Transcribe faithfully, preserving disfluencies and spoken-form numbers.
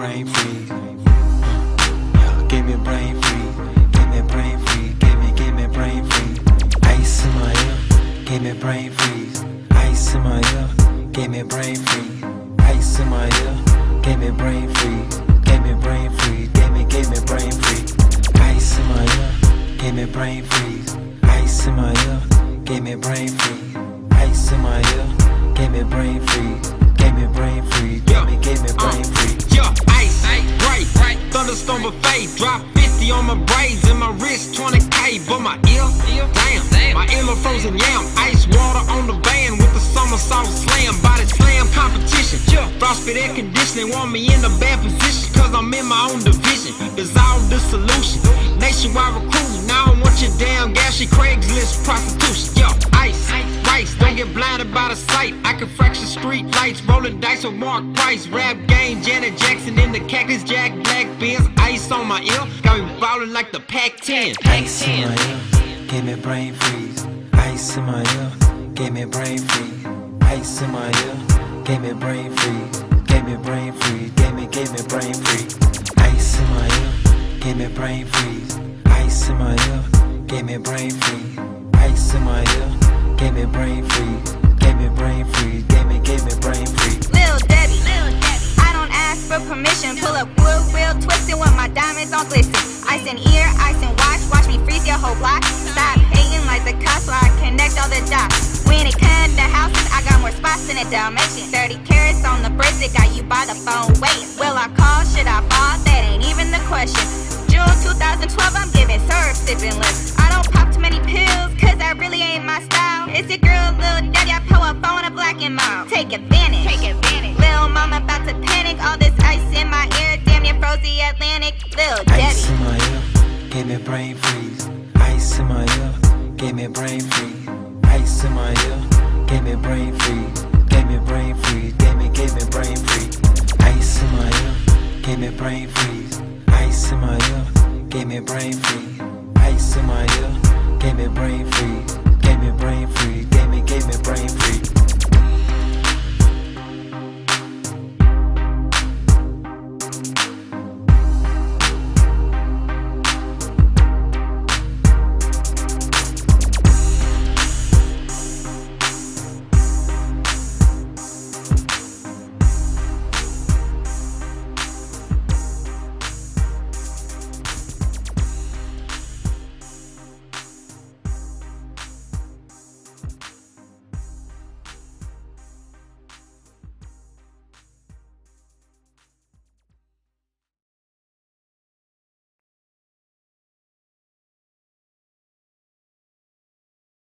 brain freeze. Yeah, gave me brain freeze. Gave me brain freeze. Gave me, gave me brain freeze. Ice in my ear. Gave me brain freeze. Ice in my ear. Gave me brain freeze. Ice in my ear. Gave me brain freeze. Gave me brain freeze. Gave me, gave me brain freeze. Ice in my ear. Gave me brain freeze. Ice in my ear. Gave me brain freeze. Ice in my ear. Gave me brain freeze. Gave me brain freeze. Gave me, gave me brain freeze. Yeah, ice, right, right. Thunderstorm buffet. Drop fifty on my braids and my wrist twenty K. But my ear, damn, my ear frozen yam. Ice water on the van with the somersault slam. Body slam competition. Yeah, frostbit air conditioning. Want me in a bad position cause I'm in my own division. Dissolve the solution. Nationwide recruiting. Now I want your damn gashy Craigslist prostitution. Yo, ice, rice. Don't get blinded by the sight. I can fracture street lights. Rolling dice with Mark Price. Rap game, Janet Jackson in the Cactus Jack. Black Benz. Ice on my ear. Got me ballin' like the Pac ten. Ice in my ear. Gave me brain freeze. Ice in my ear. Gave me brain freeze. Ice in my ear. Gave me brain freeze. Gave me brain freeze. Gave me, gave me brain freeze. Ice in my ear. Gave me brain freeze. Ice in my ear. Gave me brain freeze. Ice in my ear. Gave me brain freeze. Gave me brain freeze. Gave me, gave me brain freeze. Lil Debbie, I don't ask for permission. Pull up wood wheel twisted with my diamonds on glisten. Ice in ear, ice in watch. Watch me freeze your whole block. Stop hating like the cops while I connect all the dots. When it comes to houses, I got more spots than a Dalmatian. Thirty carats on the bracelet, got you by the phone waiting. Will I call? Should I fall? That ain't even the question. June two thousand twelve, I'm giving syrup sipping lips. I don't pop too many pills, cause that really ain't my style. It's your girl, Lil Debbie, I pull up on a black and mild. Take advantage, take advantage. Lil mama about to panic, all this ice in my ear, damn near froze the Atlantic. Lil Debbie. Ice in my ear, gave me brain freeze. Ice in my ear, gave me brain freeze. Ice in my ear, gave me brain freeze. Gave me brain freeze, gave me, gave me brain freeze. Ice in my ear, gave me brain freeze. Ice in my ear, gave me brain freeze.